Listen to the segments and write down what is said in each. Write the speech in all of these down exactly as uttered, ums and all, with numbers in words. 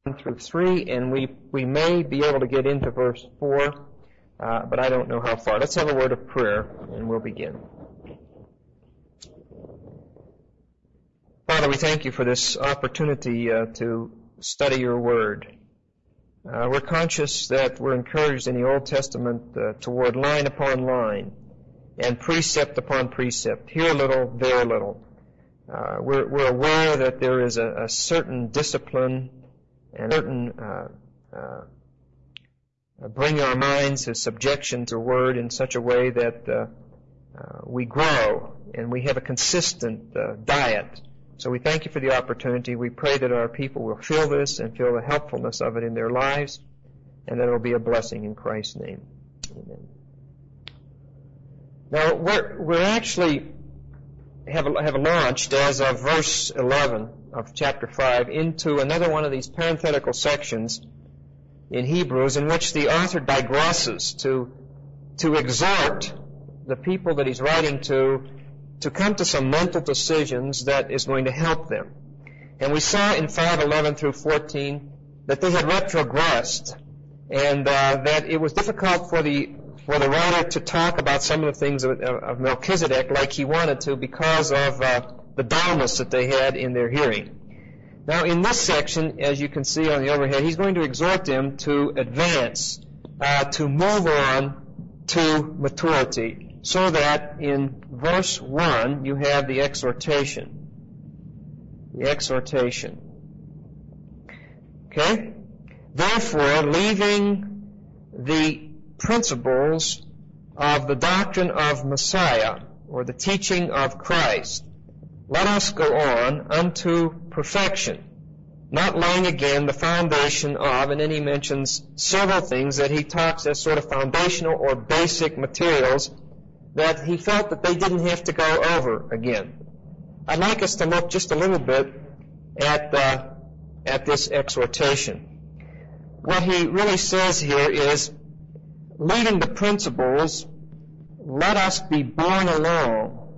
through three, and we, we may be able to get into verse four, uh, but I don't know how far. Let's have a word of prayer, and we'll begin. Father, we thank you for this opportunity uh, to study your word. Uh, we're conscious that we're encouraged in the Old Testament uh, toward line upon line and precept upon precept, here a little, there a little. Uh, we're, we're aware that there is a, a certain discipline and a certain uh, uh, bring our minds to subjection to word in such a way that uh, uh, we grow and we have a consistent uh, diet. So we thank you for the opportunity. We pray that our people will feel this and feel the helpfulness of it in their lives, and that it will be a blessing in Christ's name. Amen. Now, we're, we're actually have, have launched, as of verse eleven of chapter five, into another one of these parenthetical sections in Hebrews in which the author digresses to, to exhort the people that he's writing to to come to some mental decisions that is going to help them. And we saw in five eleven through fourteen that they had retrogressed, and uh, that it was difficult for the for the writer to talk about some of the things of, of Melchizedek like he wanted to because of uh, the dullness that they had in their hearing. Now, in this section, as you can see on the overhead, he's going to exhort them to advance, uh, to move on to maturity, so that in verse one you have the exhortation. The exhortation. Okay? Therefore, leaving the principles of the doctrine of Messiah, or the teaching of Christ, let us go on unto perfection, not laying again the foundation of, and then he mentions several things that he talks as sort of foundational or basic materials that he felt that they didn't have to go over again. I'd like us to look just a little bit at uh, at this exhortation. What he really says here is, leaving the principles, let us be borne along.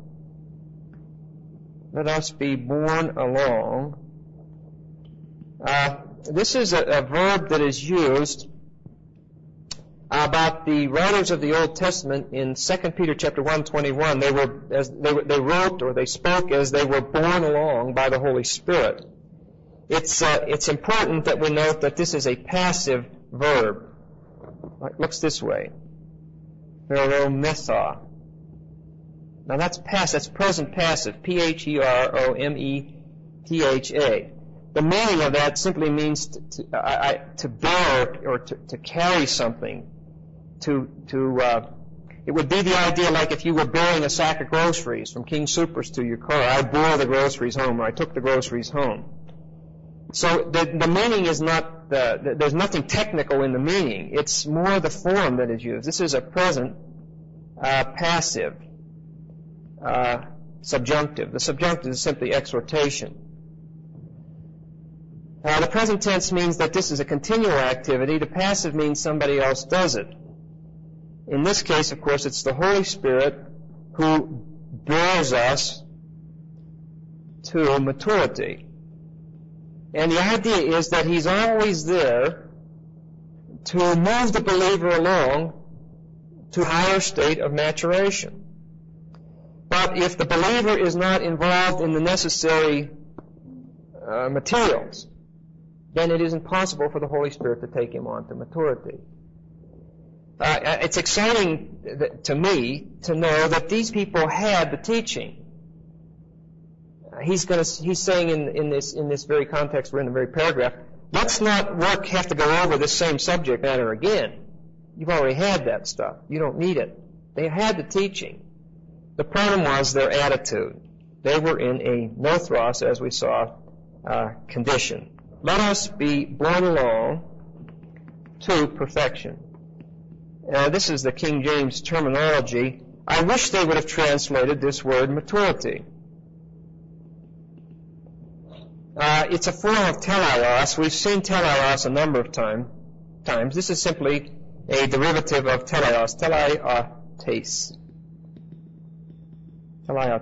Let us be borne along. Uh, this is a, a verb that is used about the writers of the Old Testament in Second Peter chapter one twenty-one. They were as they, were, they wrote or they spoke as they were borne along by the Holy Spirit. It's uh, it's important that we note that this is a passive verb. It looks this way: Pherometha. Now that's past. That's present passive. P H E R O M E T H A. The meaning of that simply means to, to, uh, to bear or to, to carry something. To, to, uh, it would be the idea like if you were bearing a sack of groceries from King Soopers to your car. I bore the groceries home, or I took the groceries home. So the, the meaning is not, the, there's nothing technical in the meaning. It's more the form that is used. This is a present, uh, passive, uh, subjunctive. The subjunctive is simply exhortation. Uh, the present tense means that this is a continual activity. The passive means somebody else does it. In this case, of course, it's the Holy Spirit who bears us to maturity. And the idea is that He's always there to move the believer along to a higher state of maturation. But if the believer is not involved in the necessary uh, materials, then it is impossible for the Holy Spirit to take him on to maturity. Uh, it's exciting to me to know that these people had the teaching. He's going to, he's saying in, in this in this very context, we're in the very paragraph, let's not work have to go over this same subject matter again. You've already had that stuff. You don't need it. They had the teaching. The problem was their attitude. They were in a nothros, as we saw, uh, condition. Let us be borne along to perfection. Uh, this is the King James terminology. I wish they would have translated this word maturity. Uh, it's a form of teleios. We've seen teleios a number of time, times. This is simply a derivative of teleios, teleiotes.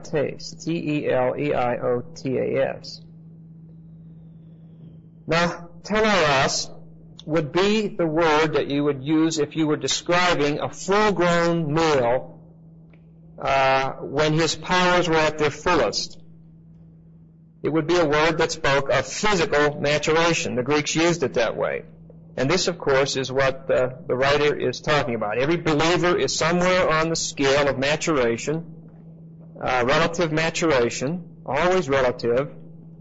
Teleiotes. T E L E I O T A S. Now, teleos would be the word that you would use if you were describing a full-grown male uh, when his powers were at their fullest. It would be a word that spoke of physical maturation. The Greeks used it that way. And this, of course, is what uh, the writer is talking about. Every believer is somewhere on the scale of maturation, uh, relative maturation, always relative,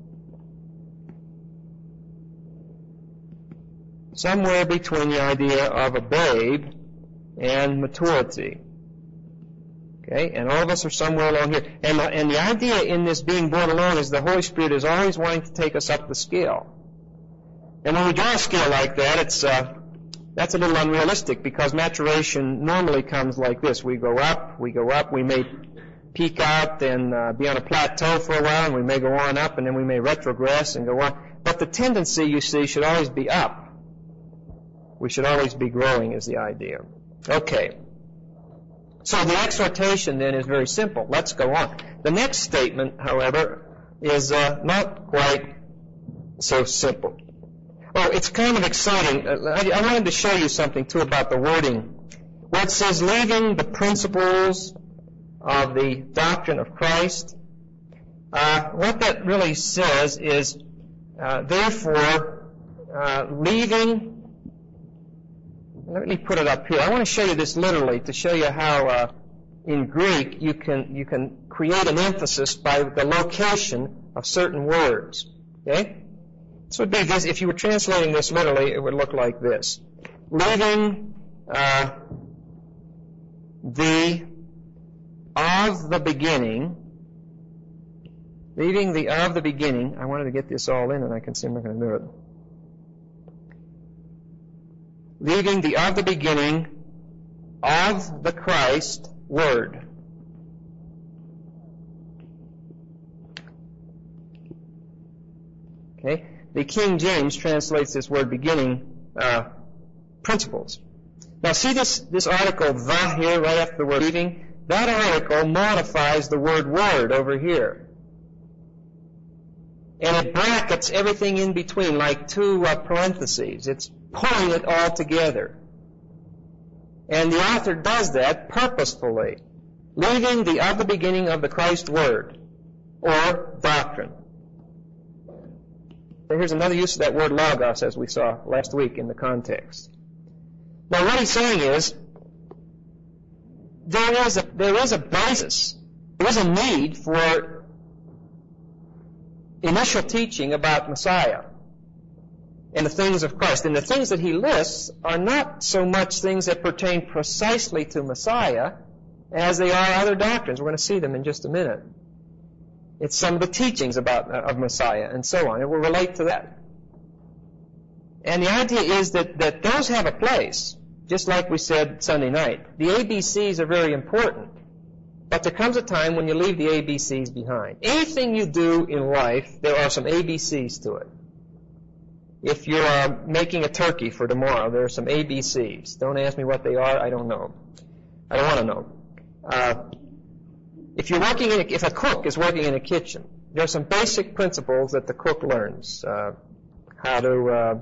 somewhere between the idea of a babe and maturity. Okay, and all of us are somewhere along here. And, and the idea in this being born alone is the Holy Spirit is always wanting to take us up the scale. And when we draw a scale like that, it's uh, that's a little unrealistic because maturation normally comes like this. We go up, we go up, we may peak out and uh, be on a plateau for a while, and we may go on up, and then we may retrogress and go on. But the tendency, you see, should always be up. We should always be growing is the idea. Okay. So the exhortation then is very simple. Let's go on. The next statement, however, is uh, not quite so simple. Oh, it's kind of exciting. I, I wanted to show you something, too, about the wording. Where it says, leaving the principles of the doctrine of Christ, uh, what that really says is, uh, therefore, uh, leaving... Let me put it up here. I want to show you this literally to show you how uh, in Greek you can you can create an emphasis by the location of certain words. Okay? This would be this. If you were translating this literally, it would look like this: leaving uh, the of the beginning, leaving the of the beginning. I wanted to get this all in, and I can see I'm not going to do it. Leaving the of the beginning of the Christ word. Okay? The King James translates this word beginning, uh, principles. Now see this, this article, the here, right after the word leaving? That article modifies the word word over here. And it brackets everything in between like two uh, parentheses. It's pulling it all together. And the author does that purposefully, leaving the of the beginning of the Christ word, or doctrine. So here's another use of that word logos, as we saw last week in the context. Now what he's saying is, there is a, there is a basis, there is a need for initial teaching about Messiah and the things of Christ. And the things that he lists are not so much things that pertain precisely to Messiah as they are other doctrines. We're going to see them in just a minute. It's some of the teachings about uh, of Messiah and so on. It will relate to that. And the idea is that, that those have a place, just like we said Sunday night. The A B Cs are very important. But there comes a time when you leave the A B Cs behind. Anything you do in life, there are some A B Cs to it. If you're uh, making a turkey for tomorrow, there are some A B Cs. Don't ask me what they are. I don't know. I don't want to know. Uh, if you're working in a, if a cook is working in a kitchen, there are some basic principles that the cook learns. Uh, how to uh,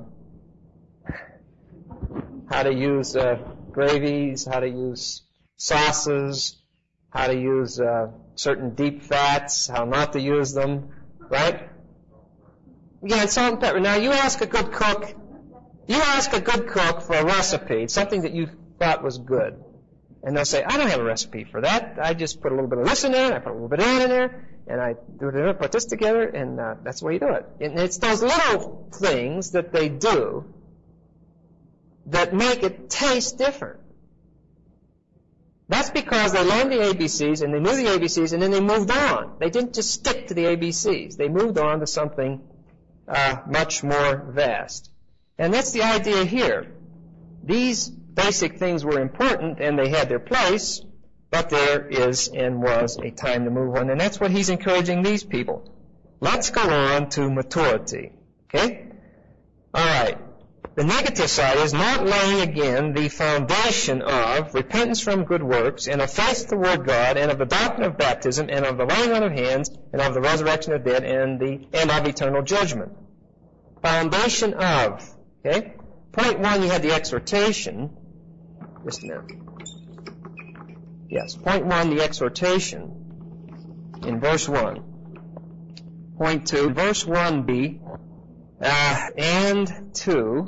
how to use uh, gravies, how to use sauces, how to use uh, certain deep fats, how not to use them, right? Yeah, salt and pepper. Now, you ask a good cook, you ask a good cook for a recipe, something that you thought was good. And they'll say, I don't have a recipe for that. I just put a little bit of this in there, and I put a little bit of that in there, and I do it, put this together, and uh, that's the way you do it. And it's those little things that they do that make it taste different. That's because they learned the A B Cs, and they knew the A B Cs, and then they moved on. They didn't just stick to the A B Cs. They moved on to something uh, much more vast. And that's the idea here. These basic things were important, and they had their place, but there is and was a time to move on. And that's what he's encouraging these people. Let's go on to maturity. Okay? All right. The negative side is not laying again the foundation of repentance from good works and of faith toward God and of the doctrine of baptism and of the laying on of hands and of the resurrection of the dead and the and of eternal judgment. foundation of. Okay? Point one, you had the exhortation. Just a minute. Yes, point one, the exhortation in verse one. Point two, verse one b, uh, and two,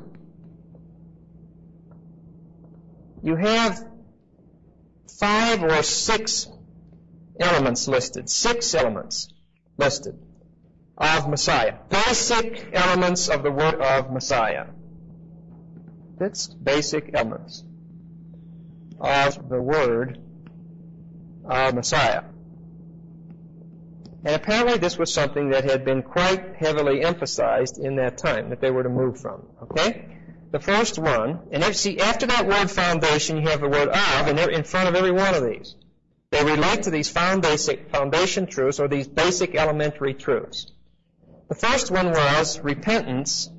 you have five or six elements listed, six elements listed of Messiah. Basic elements of the word of Messiah. That's basic elements of the word of Messiah. And apparently this was something that had been quite heavily emphasized in that time, that they were to move from. Okay? The first one, and see, after that word foundation, you have the word of, and they're in front of every one of these. They relate to these foundation, foundation truths, or these basic elementary truths. The first one was repentance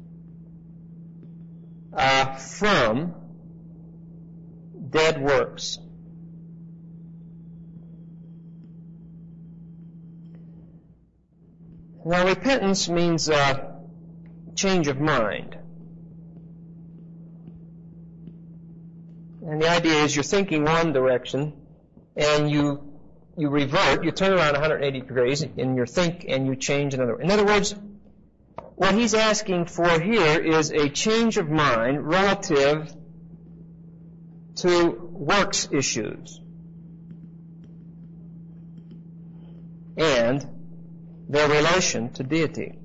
uh, from dead works. Now, repentance means uh, change of mind. And the idea is you're thinking one direction, and you you revert, you turn around one hundred eighty degrees in your think, and you change another. In other words, what he's asking for here is a change of mind relative to works issues and their relation to deity.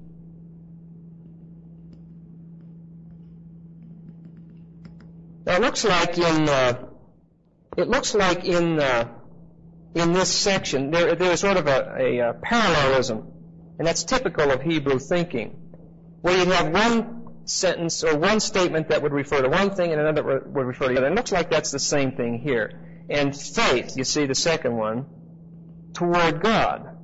Now, it looks like in uh, it looks like in uh, in this section there there's sort of a, a, a parallelism, and that's typical of Hebrew thinking, where you have one sentence or one statement that would refer to one thing and another would refer to the other. It looks like that's the same thing here. And faith, you see the second one, toward God.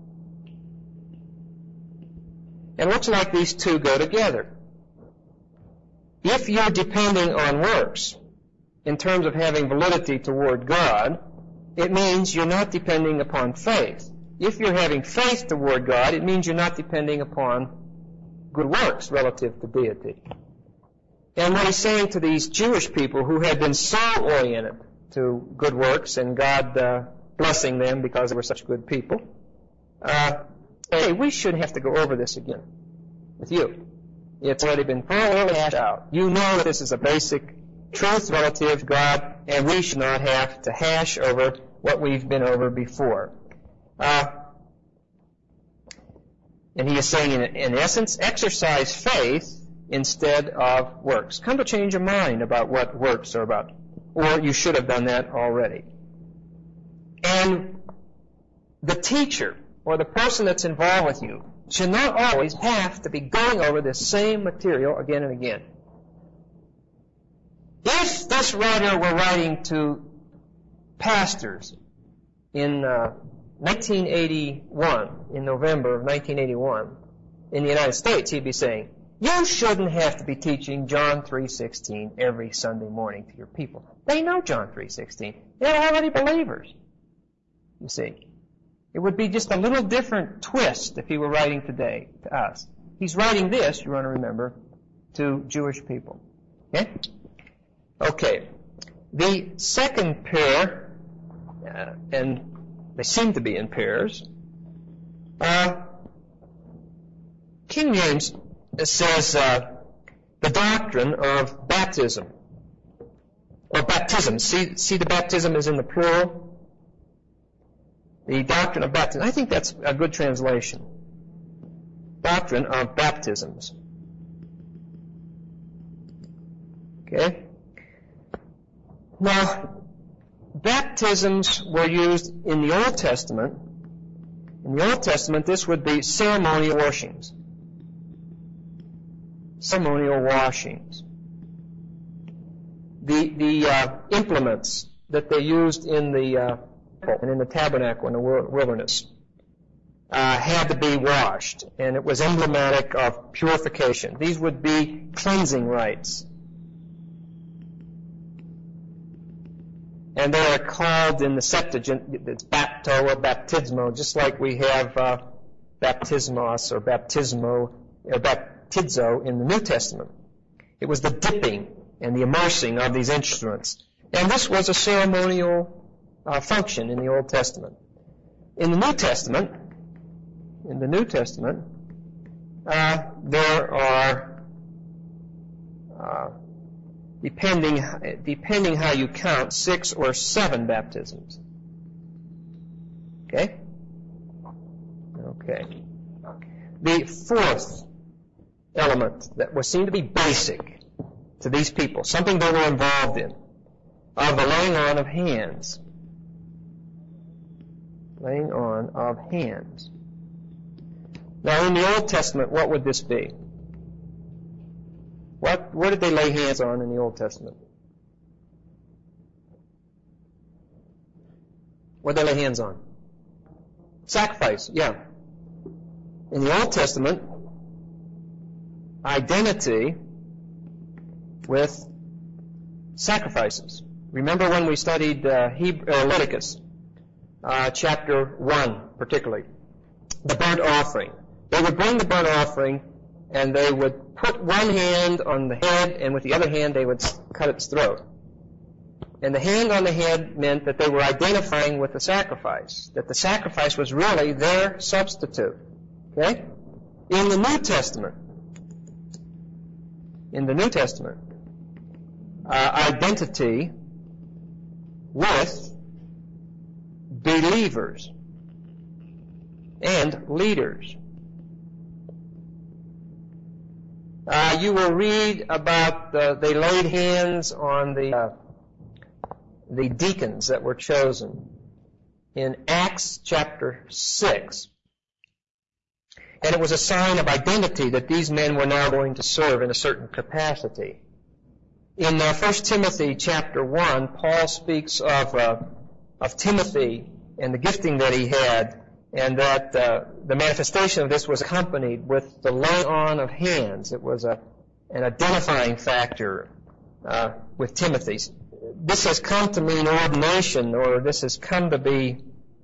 It looks like these two go together. If you're depending on works in terms of having validity toward God, it means you're not depending upon faith. If you're having faith toward God, it means you're not depending upon good works relative to deity. And what he's saying to these Jewish people who had been so oriented to good works and God uh, blessing them because they were such good people, uh, hey, we shouldn't have to go over this again with you. It's already been thoroughly hashed out. You know that this is a basic truth relative to God, and we should not have to hash over what we've been over before. Uh, and he is saying, in, in essence, exercise faith instead of works. Come to change your mind about what works are about. Or you should have done that already. And the teacher, or the person that's involved with you, should not always have to be going over this same material again and again. If this writer were writing to pastors in uh, nineteen eighty-one, in November of nineteen eighty-one, in the United States, he'd be saying, you shouldn't have to be teaching John three sixteen every Sunday morning to your people. They know John three sixteen. They're already believers, you see. It would be just a little different twist if he were writing today to us. He's writing this, you want to remember, to Jewish people. Okay? Okay. The second pair, uh, and they seem to be in pairs, uh, King James says uh, the doctrine of baptism, or baptism. See, see the baptism is in the plural? The doctrine of baptism. I think that's a good translation. Doctrine of baptisms. Okay? Now, baptisms were used in the Old Testament. In the Old Testament, this would be ceremonial washings. Ceremonial washings. The, the uh, implements that they used in the uh, and in the tabernacle in the wilderness uh, had to be washed, and it was emblematic of purification. These would be cleansing rites. And they are called in the Septuagint, it's bapto or baptismo, just like we have uh, baptismos or baptismo, or bap, baptizo in the New Testament. It was the dipping and the immersing of these instruments. And this was a ceremonial uh, function in the Old Testament. In the New Testament, in the New Testament, uh, there are, uh, depending depending how you count, six or seven baptisms. Okay? Okay. The fourth element that was seen to be basic to these people, something they were involved in, are the laying on of hands. Laying on of hands. Now, in the Old Testament, what would this be? What, what did they lay hands on in the Old Testament? What did they lay hands on? Sacrifice, yeah. In the Old Testament, identity with sacrifices. Remember when we studied uh, Hebrew, uh, Leviticus, uh, chapter one particularly, the burnt offering. They would bring the burnt offering and they would put one hand on the head and with the other hand they would cut its throat. And the hand on the head meant that they were identifying with the sacrifice, that the sacrifice was really their substitute. Okay? In the New Testament, in the New Testament, uh, identity with believers and leaders. Uh, you will read about the, they laid hands on the uh, the deacons that were chosen in Acts chapter six. And it was a sign of identity that these men were now going to serve in a certain capacity. In uh, First Timothy chapter one, Paul speaks of uh, of Timothy and the gifting that he had, and that uh, the manifestation of this was accompanied with the laying on of hands. It was a, an identifying factor uh, with Timothy. This has come to mean ordination, or this has come to be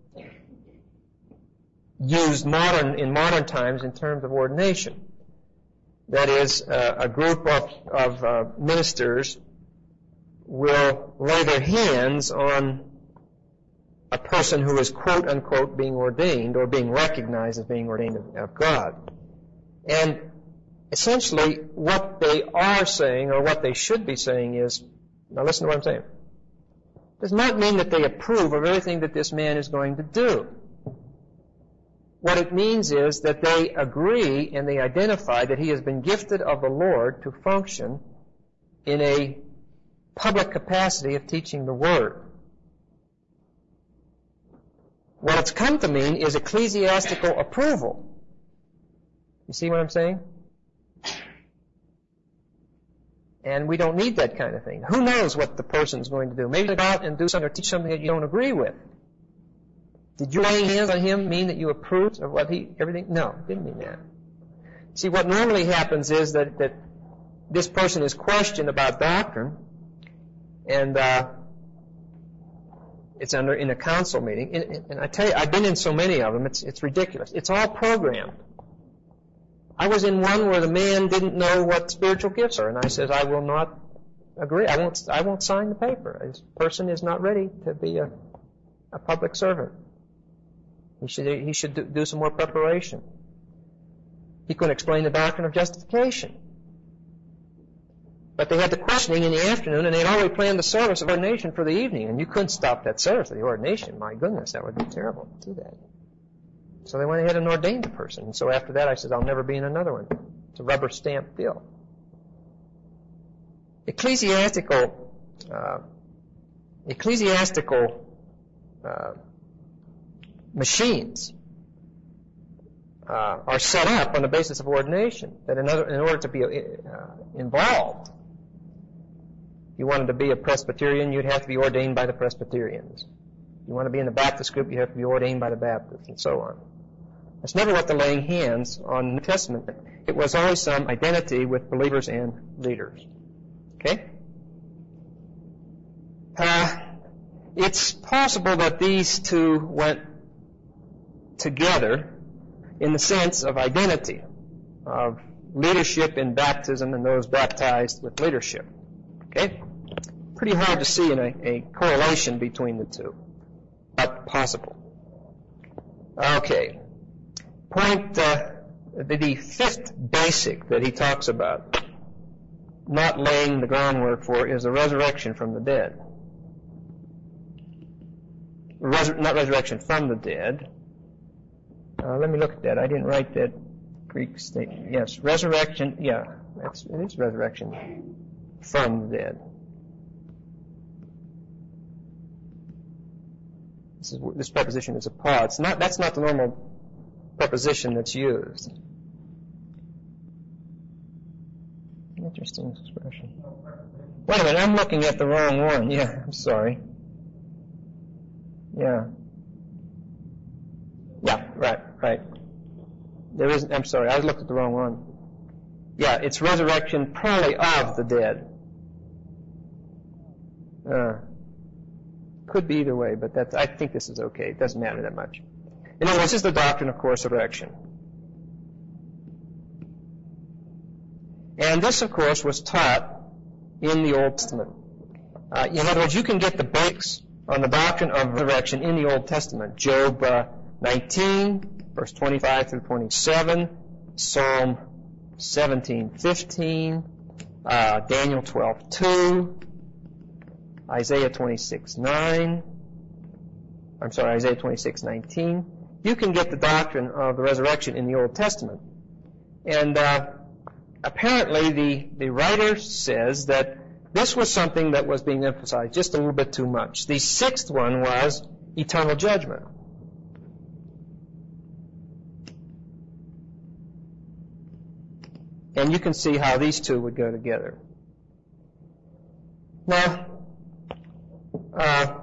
used modern in modern times in terms of ordination. That is, uh, a group of, of uh, ministers will lay their hands on a person who is quote unquote being ordained or being recognized as being ordained of, of God. And essentially what they are saying, or what they should be saying, is, now listen to what I'm saying, does not mean that they approve of everything that this man is going to do. What it means is that they agree and they identify that he has been gifted of the Lord to function in a public capacity of teaching the Word. What it's come to mean is ecclesiastical approval. You see what I'm saying? And we don't need that kind of thing. Who knows what the person's going to do? Maybe they go out and do something or teach something that you don't agree with. Did you laying hands on him mean that you approved of what he, everything? No, it didn't mean that. See, what normally happens is that, that this person is questioned about doctrine, and uh, it's under in a council meeting. And, and I tell you, I've been in so many of them, it's, it's ridiculous. It's all programmed. I was in one where the man didn't know what spiritual gifts are, and I said, I will not agree. I won't, I won't sign the paper. This person is not ready to be a, a public servant. He should, he should do, do some more preparation. He couldn't explain the doctrine of justification. But they had the questioning in the afternoon, and they had already planned the service of ordination for the evening, and you couldn't stop that service of the ordination. My goodness, that would be terrible to do that. So they went ahead and ordained the person. And so after that, I said, I'll never be in another one. It's a rubber stamp deal. Ecclesiastical, uh, ecclesiastical uh, machines uh, are set up on the basis of ordination. That in, other, in order to be uh, involved, if you wanted to be a Presbyterian, you'd have to be ordained by the Presbyterians. If you want to be in the Baptist group, you have to be ordained by the Baptists, and so on. That's never what the laying hands on the New Testament meant. It was always some identity with believers and leaders. Okay? Uh, it's possible that these two went together in the sense of identity, of leadership in baptism and those baptized with leadership. Okay? Pretty hard to see in a, a correlation between the two, but possible. Okay. Point, uh, the, the fifth basic that he talks about, not laying the groundwork for, is the resurrection from the dead. Resur- not resurrection from the dead. Uh, let me look at that. I didn't write that Greek statement. Yes, resurrection. Yeah, that's, it is resurrection from the dead. This, is, this preposition is a pa. It's not. That's not the normal preposition that's used. Interesting expression. Wait a minute, I'm looking at the wrong one. Yeah, I'm sorry. Yeah. Yeah, right, right. There isn't, I'm sorry, I looked at the wrong one. Yeah, it's resurrection probably of the dead. Uh, could be either way, but that's, I think this is okay. It doesn't matter that much. In other words, this is the doctrine of course of resurrection. And this, of course, was taught in the Old Testament. Uh, in other words, you can get the basics on the doctrine of resurrection in the Old Testament. Job uh, nineteen, verse twenty-five through twenty-seven, Psalm seventeen fifteen, uh, Daniel twelve two, Isaiah twenty-six nine, I'm sorry, Isaiah twenty-six nineteen. You can get the doctrine of the resurrection in the Old Testament. And uh, apparently the, the writer says that this was something that was being emphasized just a little bit too much. The sixth one was eternal judgment. And you can see how these two would go together. Now, uh,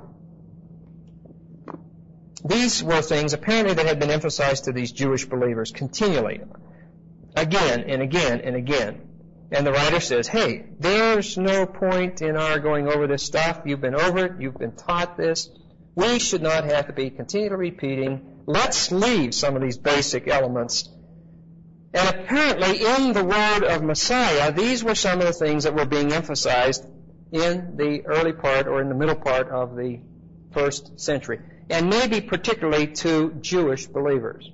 these were things apparently that had been emphasized to these Jewish believers continually, again and again and again. And the writer says, hey, there's no point in our going over this stuff. You've been over it. You've been taught this. We should not have to be continually repeating. Let's leave some of these basic elements. And apparently in the word of Messiah, these were some of the things that were being emphasized in the early part or in the middle part of the first century, and maybe particularly to Jewish believers.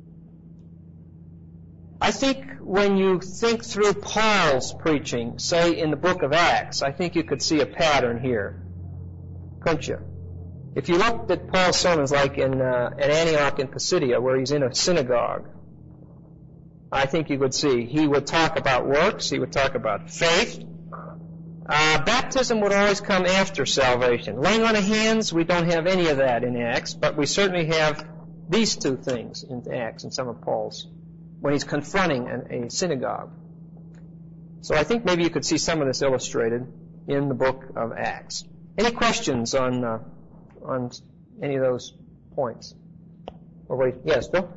I think when you think through Paul's preaching, say in the book of Acts, I think you could see a pattern here, couldn't you? If you looked at Paul's sermons like in uh, at Antioch in Pisidia, where he's in a synagogue, I think you would see he would talk about works, he would talk about faith. Uh, baptism would always come after salvation. Laying on of hands, we don't have any of that in Acts, but we certainly have these two things in Acts and some of Paul's, when he's confronting an, a synagogue. So I think maybe you could see some of this illustrated in the book of Acts. Any questions on uh, on any of those points? Or wait, yes, Bill?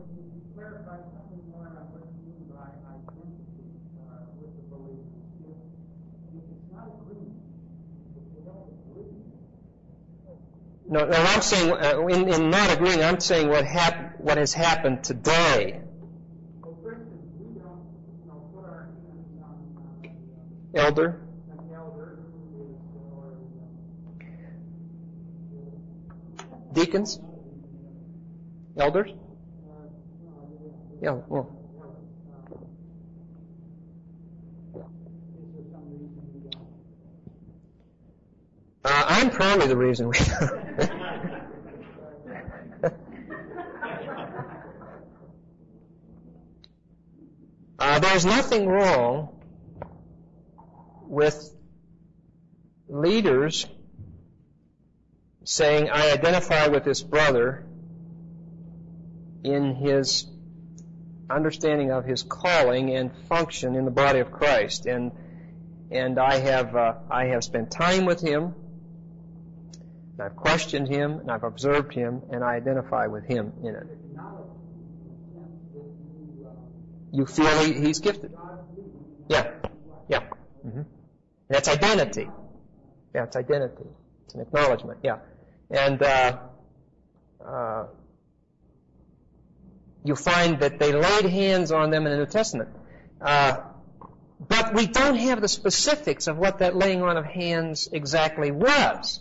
No, no, I'm saying, uh, in, in not agreeing, I'm saying what hap- what has happened today. Elder? Deacons? Elders? Yeah, well. Uh, I'm probably the reason we... uh, there's nothing wrong with leaders saying, I identify with this brother in his understanding of his calling and function in the body of Christ, and and I have uh, I have spent time with him, and I've questioned him, and I've observed him, and I identify with him in it. You feel he, he's gifted? Yeah, yeah. Mm-hmm. That's identity. Yeah, it's identity. It's an acknowledgement. Yeah, and uh, uh, you find that they laid hands on them in the New Testament. Uh, But we don't have the specifics of what that laying on of hands exactly was.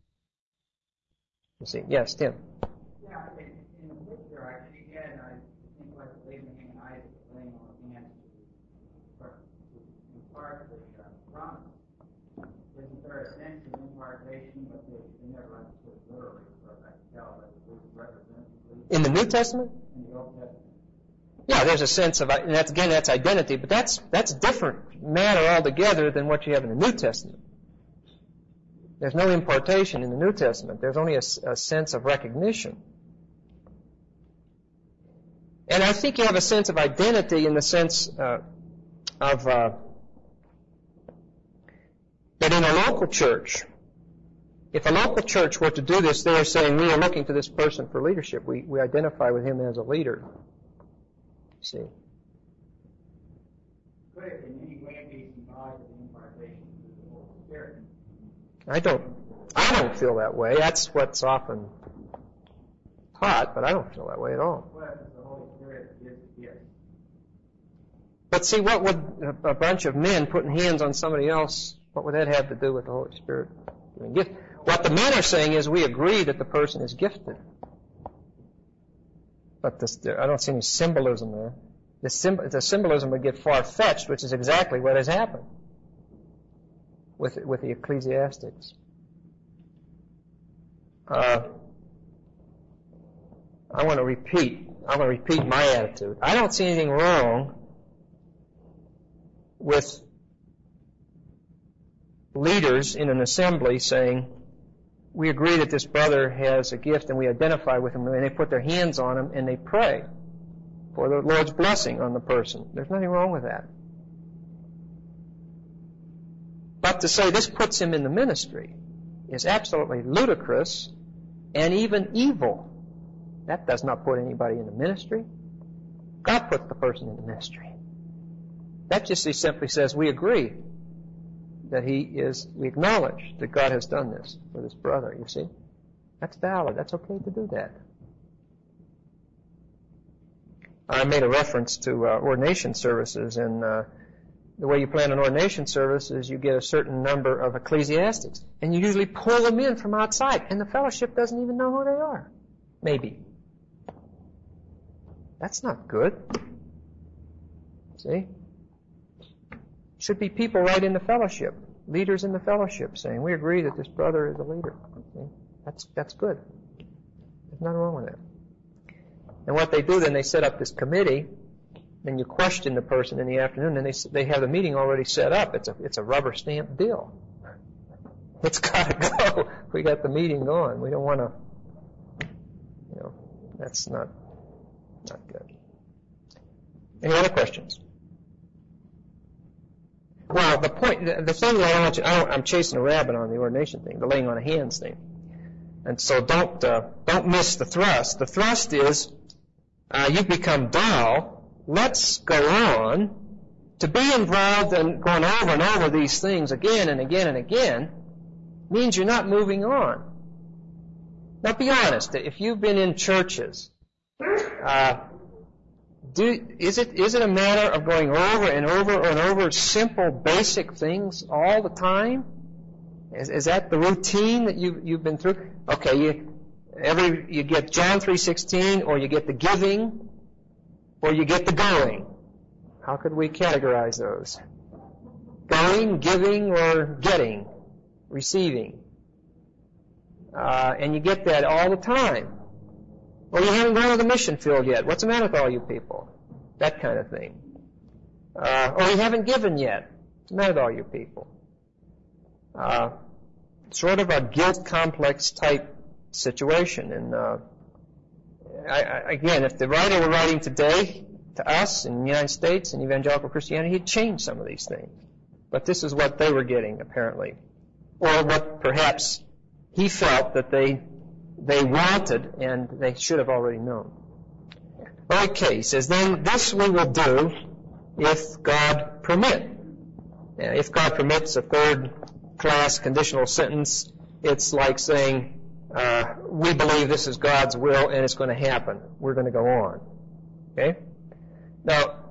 You see? Yes, Tim. Yeah, in, in the picture, I, again, I think like Abraham and Isaac laying on hands to, to impart the uh, promise. Isn't there a sense of impartation, but they, they never understood literally, as far as I can tell, but it was representative. In the New Testament? In the Old Testament. Yeah, there's a sense of, and that's, again, that's identity, but that's that's a different matter altogether than what you have in the New Testament. There's no impartation in the New Testament. There's only a, a sense of recognition. And I think you have a sense of identity in the sense uh, of uh, that in a local church, if a local church were to do this, they are saying, we are looking to this person for leadership. We, we identify with him as a leader. See. Could it in any way be symbolic of the impartation of the Holy Spirit? I don't, I don't feel that way. That's what's often taught, but I don't feel that way at all. Well, if the Holy Spirit gives gifts. But see, what would a bunch of men putting hands on somebody else, what would that have to do with the Holy Spirit giving gift? What the men are saying is we agree that the person is gifted. But this, I don't see any symbolism there. The, symb- the symbolism would get far-fetched, which is exactly what has happened with, with the ecclesiastics. Uh, I want to repeat. I want to repeat my attitude. I don't see anything wrong with leaders in an assembly saying, we agree that this brother has a gift and we identify with him, and they put their hands on him and they pray for the Lord's blessing on the person. There's nothing wrong with that. But to say this puts him in the ministry is absolutely ludicrous and even evil. That does not put anybody in the ministry. God puts the person in the ministry. That just simply says we agree that he is, we acknowledge that God has done this for this brother, you see. That's valid. That's okay to do that. I made a reference to uh, ordination services, and uh, the way you plan an ordination service is you get a certain number of ecclesiastics, and you usually pull them in from outside, and the fellowship doesn't even know who they are. Maybe. That's not good. See? Should be people right in the fellowship, leaders in the fellowship, saying, we agree that this brother is a leader. See? That's that's good. There's nothing wrong with that. And what they do, then they set up this committee, then you question the person in the afternoon, and they they have the meeting already set up. It's a it's a rubber stamp deal. It's got to go. We got the meeting going. We don't want to, you know, that's not not good. Any other questions? Well, the point, the, the thing that I want you, I don't, I'm chasing a rabbit on the ordination thing, the laying on of hands thing, and so don't uh, don't miss the thrust. The thrust is uh, you become dull. Let's go on. To be involved in going over and over these things again and again and again means you're not moving on. Now, be honest. If you've been in churches. Uh, Do, is it is it a matter of going over and over and over simple, basic things all the time? Is, is that the routine that you you've been through? Okay, you every you get John three sixteen, or you get the giving, or you get the going. How could we categorize those? Going, giving, or getting, receiving, uh, and you get that all the time. Or you haven't gone to the mission field yet. What's the matter with all you people? That kind of thing. Uh, or you haven't given yet. What's the matter with all you people? Uh, sort of a guilt complex type situation. And uh, I, I, again, if the writer were writing today to us in the United States in evangelical Christianity, he'd change some of these things. But this is what they were getting, apparently. Or what perhaps he felt that they they wanted, and they should have already known. Okay, he says, then this we will do if God permit. Now, if God permits, a third-class conditional sentence, it's like saying, uh, we believe this is God's will and it's going to happen. We're going to go on. Okay? Now,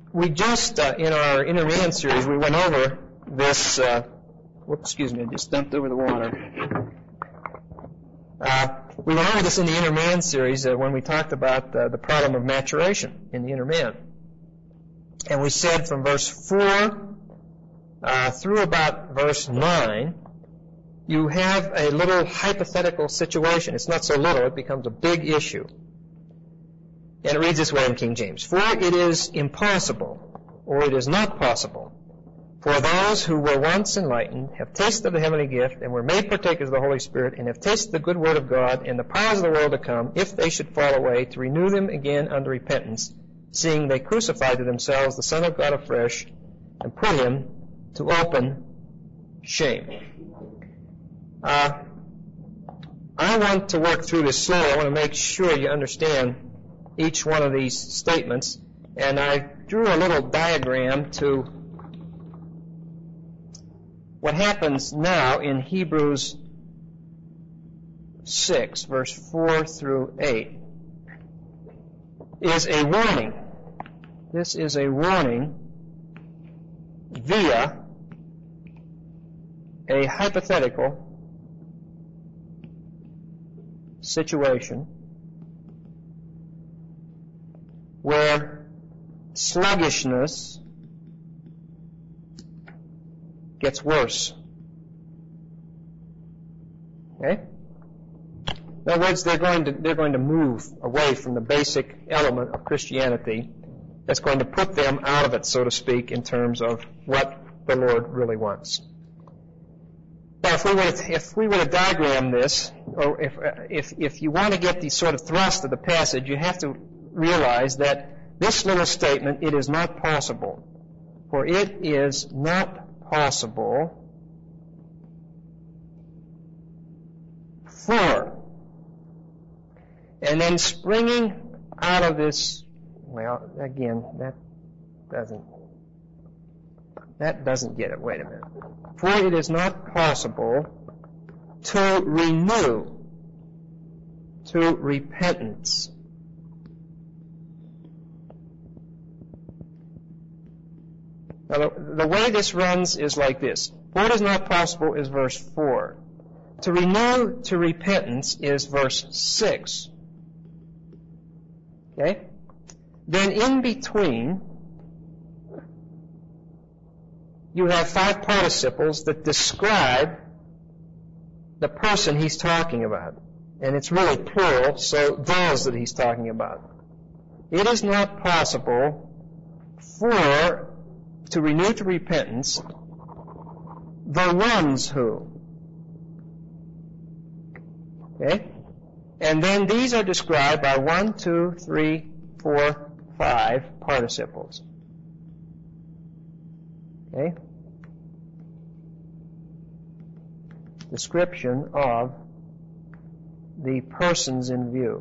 we just, uh, in our Inner Man series, we went over this, uh, whoops, excuse me, I just dumped over the water. Uh, we went over this in the Inner Man series uh, when we talked about uh, the problem of maturation in the inner man. And we said from verse four uh, through about verse nine, you have a little hypothetical situation. It's not so little, it becomes a big issue. And it reads this way in King James. For it is impossible, or it is not possible, for those who were once enlightened, have tasted of the heavenly gift, and were made partakers of the Holy Spirit, and have tasted the good word of God, and the powers of the world to come, if they should fall away, to renew them again unto repentance, seeing they crucified to themselves the Son of God afresh, and put him to open shame. Uh, I want to work through this slowly. I want to make sure you understand each one of these statements, and I drew a little diagram to what happens now in Hebrews six, verse four through eight, is a warning. This is a warning via a hypothetical situation where sluggishness gets worse. Okay? In other words, they're going to they're going to move away from the basic element of Christianity that's going to put them out of it, so to speak, in terms of what the Lord really wants. Now, if we were to, if we were to diagram this, or if if if you want to get the sort of thrust of the passage, you have to realize that this little statement, it is not possible, for it is not possible for, and then springing out of this, well, again, that doesn't, that doesn't get it. Wait a minute. For it is not possible to renew to repentance. Now, the, the way this runs is like this. What is not possible is verse four. To renew to repentance is verse six. Okay? Then in between, you have five participles that describe the person he's talking about. And it's really plural, so those that he's talking about. It is not possible for to renew to repentance the ones who. Okay? And then these are described by one, two, three, four, five participles. Okay? Description of the persons in view.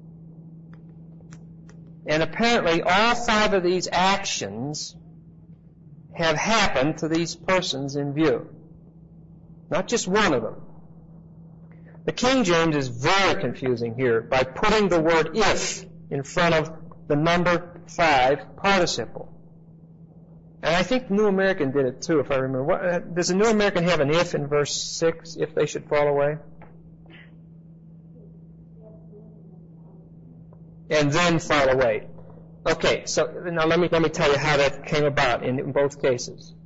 And apparently all five of these actions have happened to these persons in view. Not just one of them. The King James is very confusing here by putting the word if in front of the number five participle. And I think the New American did it too, if I remember. What, uh, does the New American have an if in verse six, if they should fall away? And then fall away. Okay, so now let me let me tell you how that came about in, in both cases.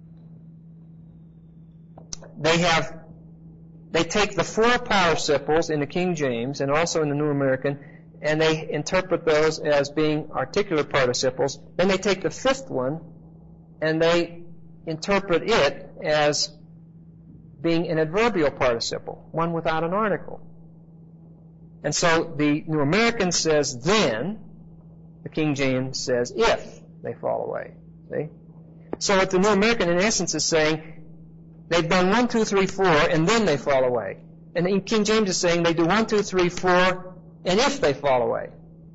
They have they take the four participles in the King James and also in the New American, and they interpret those as being articular participles. Then they take the fifth one and they interpret it as being an adverbial participle, one without an article. And so the New American says then, the King James says if they fall away. See? So what the New American in essence is saying, they've done one, two, three, four, and then they fall away. And the King James is saying they do one, two, three, four, and if they fall away.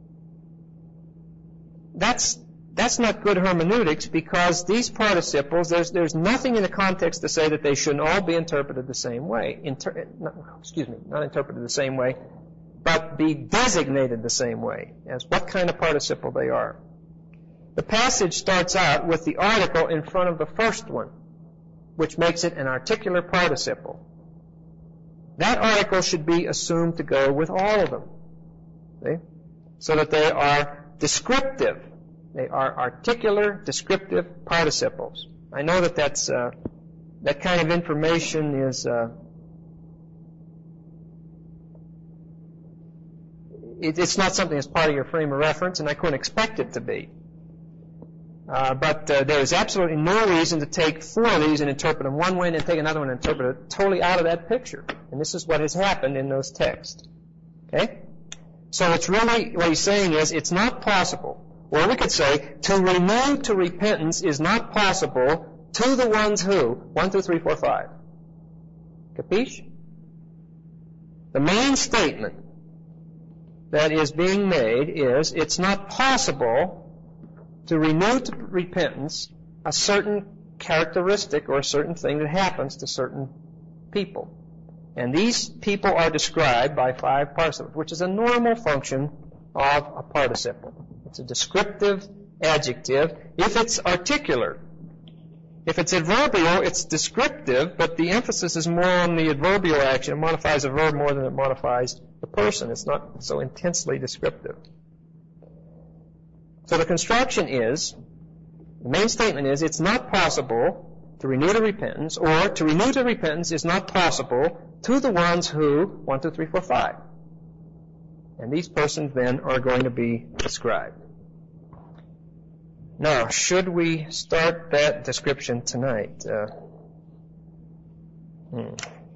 That's that's not good hermeneutics, because these participles, there's there's nothing in the context to say that they shouldn't all be interpreted the same way. Inter, not, excuse me, not interpreted the same way, but be designated the same way as what kind of participle they are. The passage starts out with the article in front of the first one, which makes it an articular participle. That article should be assumed to go with all of them, see? So that they are descriptive. They are articular, descriptive participles. I know that that's, uh, that kind of information is, uh, it, it's not something that's part of your frame of reference, and I couldn't expect it to be. Uh, but uh, there is absolutely no reason to take four of these and interpret them one way and then take another one and interpret it totally out of that picture. And this is what has happened in those texts. Okay? So it's really, what he's saying is, it's not possible, or we could say, to renew to repentance is not possible to the ones who, one, two, three, four, five. Capiche? The main statement that is being made is, it's not possible to renew to repentance a certain characteristic or a certain thing that happens to certain people. And these people are described by five participles, which is a normal function of a participle. It's a descriptive adjective if it's articular. If it's adverbial, it's descriptive, but the emphasis is more on the adverbial action. It modifies a verb more than it modifies the person. It's not so intensely descriptive. So the construction is, the main statement is, it's not possible to renew to repentance, or to renew to repentance is not possible to the ones who, one, two, three, four, five. And these persons then are going to be described. Now, should we start that description tonight? Uh, hmm.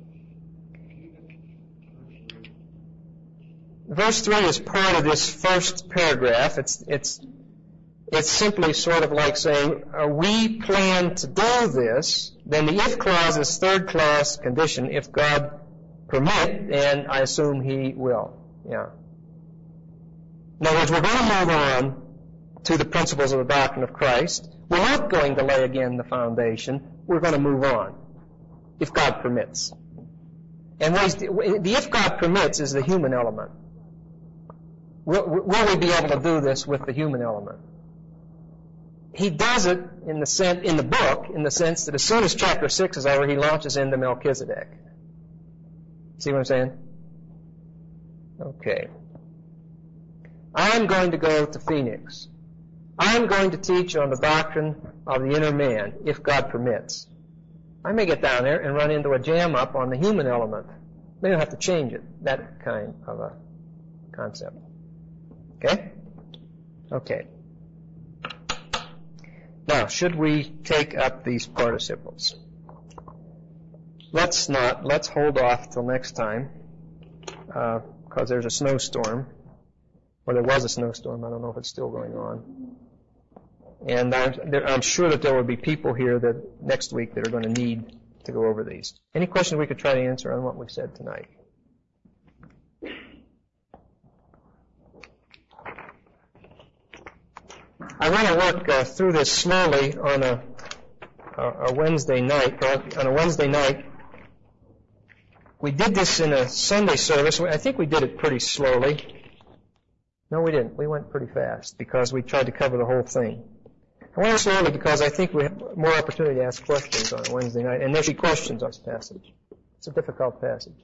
Verse three is part of this first paragraph. It's, it's, it's simply sort of like saying, uh, we plan to do this. Then the if clause is third class condition, if God permit, and I assume He will. Yeah. In other words, we're going to move on to the principles of the doctrine of Christ. We're not going to lay again the foundation. We're going to move on, if God permits. And the if God permits is the human element. Will, will we be able to do this with the human element? He does it in the sense, in the book, in the sense that as soon as chapter six is over, he launches into Melchizedek. See what I'm saying? Okay. I'm going to go to Phoenix. I'm going to teach on the doctrine of the inner man, if God permits. I may get down there and run into a jam up on the human element. Maybe I'll have to change it. That kind of a concept. Okay? Okay. Now, should we take up these participles? Let's not. Let's hold off till next time, because uh, there's a snowstorm. Or there was a snowstorm. I don't know if it's still going on. And I'm, there, I'm sure that there will be people here that next week that are going to need to go over these. Any questions we could try to answer on what we said tonight? I want to work uh, through this slowly on a, a, a Wednesday night. On a Wednesday night, we did this in a Sunday service. I think we did it pretty slowly. No, we didn't. We went pretty fast because we tried to cover the whole thing. I went slowly because I think we have more opportunity to ask questions on a Wednesday night, and there should be questions on this passage. It's a difficult passage.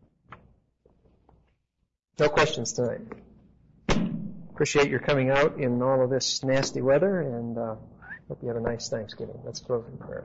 No questions tonight. Appreciate your coming out in all of this nasty weather, and uh, hope you have a nice Thanksgiving. Let's close in prayer.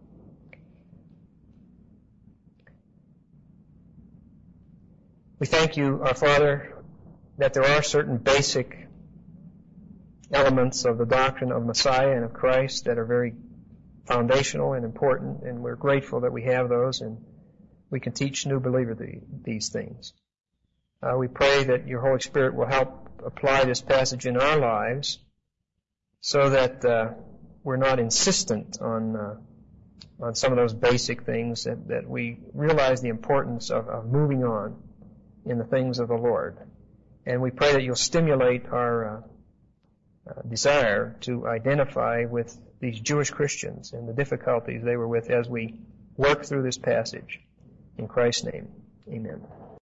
We thank you, our Father, that there are certain basic elements of the doctrine of Messiah and of Christ that are very foundational and important, and we're grateful that we have those, and we can teach new believers the, these things. Uh, we pray that your Holy Spirit will help apply this passage in our lives so that uh, we're not insistent on uh, on some of those basic things, that, that we realize the importance of, of moving on in the things of the Lord. And we pray that you'll stimulate our uh, uh, desire to identify with these Jewish Christians and the difficulties they were with as we work through this passage. In Christ's name, amen.